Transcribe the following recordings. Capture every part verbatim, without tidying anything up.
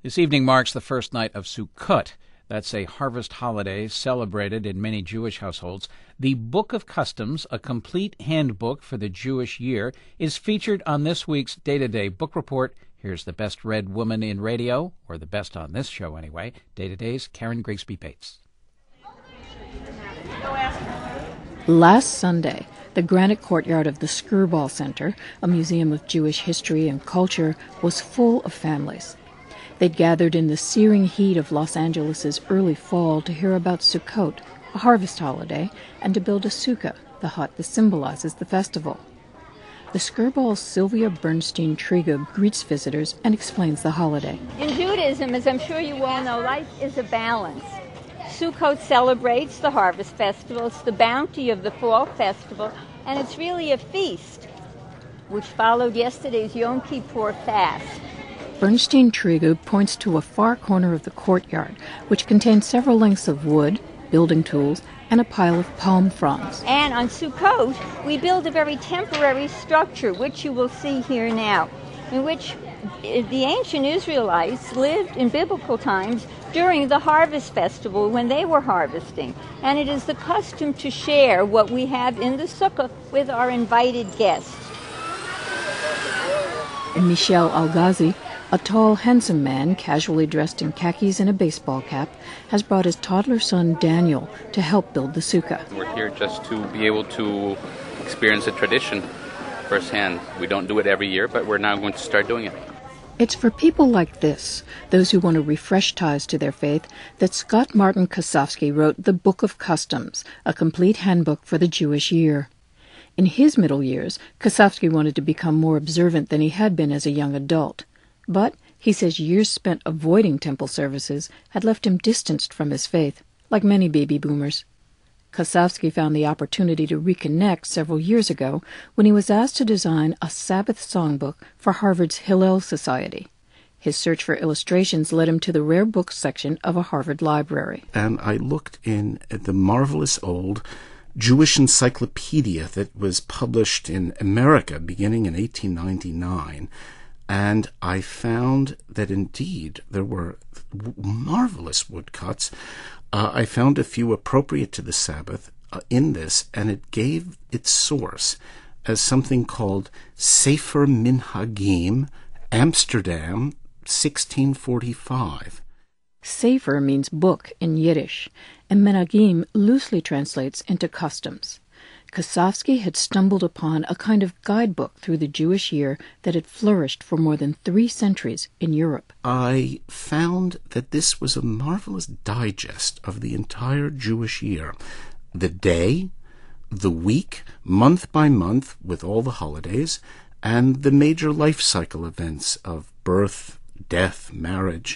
This evening marks the first night of Sukkot. That's a harvest holiday celebrated in many Jewish households. The Book of Customs, a complete handbook for the Jewish year, is featured on this week's Day-to-Day Book Report. Here's the best read woman in radio, or the best on this show anyway, Day-to-Day's Karen Grigsby Bates. Last Sunday, the granite courtyard of the Skirball Center, a museum of Jewish history and culture, was full of families. They'd gathered in the searing heat of Los Angeles' early fall to hear about Sukkot, a harvest holiday, and to build a sukkah, the hut that symbolizes the festival. The Skirball's Sylvia Bernstein Trigub greets visitors and explains the holiday. In Judaism, as I'm sure you all know, life is a balance. Sukkot celebrates the harvest festival. It's the bounty of the fall festival, and it's really a feast, which followed yesterday's Yom Kippur fast. Bernstein Trigub points to a far corner of the courtyard, which contains several lengths of wood, building tools, and a pile of palm fronds. And on Sukkot, we build a very temporary structure, which you will see here now, in which the ancient Israelites lived in biblical times during the harvest festival when they were harvesting. And it is the custom to share what we have in the sukkah with our invited guests. Michel Algazi, a tall, handsome man, casually dressed in khakis and a baseball cap, has brought his toddler son, Daniel, to help build the sukkah. We're here just to be able to experience the tradition firsthand. We don't do it every year, but we're now going to start doing it. It's for people like this, those who want to refresh ties to their faith, that Scott Martin Kosofsky wrote The Book of Customs, a complete handbook for the Jewish year. In his middle years, Kosofsky wanted to become more observant than he had been as a young adult. But he says years spent avoiding temple services had left him distanced from his faith, like many baby boomers. Kosofsky found the opportunity to reconnect several years ago when he was asked to design a Sabbath songbook for Harvard's Hillel Society. His search for illustrations led him to the rare books section of a Harvard library. And I looked in at the marvelous old Jewish encyclopedia that was published in America beginning in eighteen ninety-nine. And I found that indeed there were w- marvelous woodcuts. Uh, I found a few appropriate to the Sabbath uh, in this, and it gave its source as something called Sefer Minhagim, Amsterdam, sixteen forty-five. Sefer means book in Yiddish, and Minhagim loosely translates into customs. Kosofsky had stumbled upon a kind of guidebook through the Jewish year that had flourished for more than three centuries in Europe. I found that this was a marvelous digest of the entire Jewish year. The day, the week, month by month, with all the holidays, and the major life cycle events of birth, death, marriage.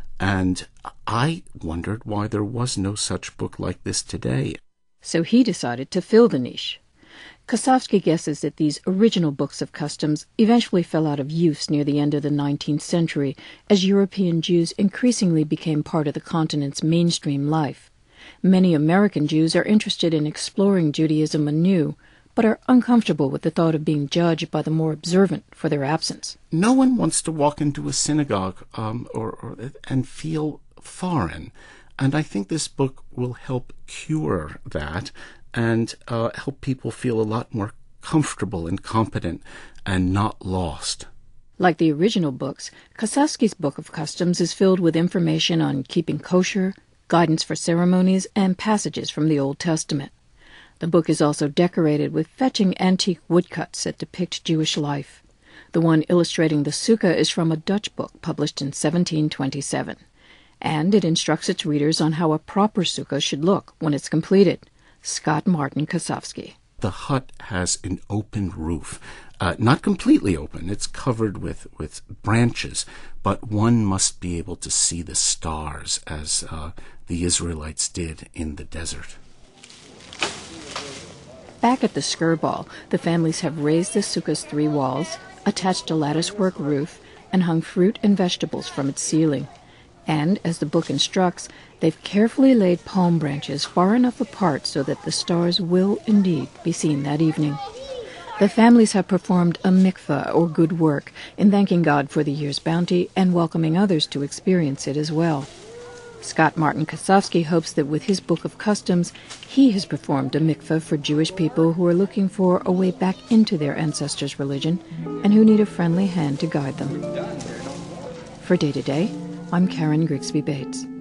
And I wondered why there was no such book like this today. So he decided to fill the niche. Kosofsky guesses that these original books of customs eventually fell out of use near the end of the nineteenth century as European Jews increasingly became part of the continent's mainstream life. Many American Jews are interested in exploring Judaism anew, but are uncomfortable with the thought of being judged by the more observant for their absence. No one wants to walk into a synagogue um, or, or and feel foreign. And I think this book will help cure that and uh, help people feel a lot more comfortable and competent and not lost. Like the original books, Kosofsky's Book of Customs is filled with information on keeping kosher, guidance for ceremonies, and passages from the Old Testament. The book is also decorated with fetching antique woodcuts that depict Jewish life. The one illustrating the sukkah is from a Dutch book published in seventeen twenty-seven. And it instructs its readers on how a proper sukkah should look when it's completed. Scott Martin Kosofsky. The hut has an open roof. Uh, not completely open. It's covered with, with branches, but one must be able to see the stars as uh, the Israelites did in the desert. Back at the Skirball, the families have raised the sukkah's three walls, attached a latticework roof, and hung fruit and vegetables from its ceiling. And, as the book instructs, they've carefully laid palm branches far enough apart so that the stars will indeed be seen that evening. The families have performed a mikveh, or good work, in thanking God for the year's bounty and welcoming others to experience it as well. Scott Martin Kosofsky hopes that with his Book of Customs, he has performed a mikveh for Jewish people who are looking for a way back into their ancestors' religion and who need a friendly hand to guide them. For Day to Day, I'm Karen Grigsby Bates.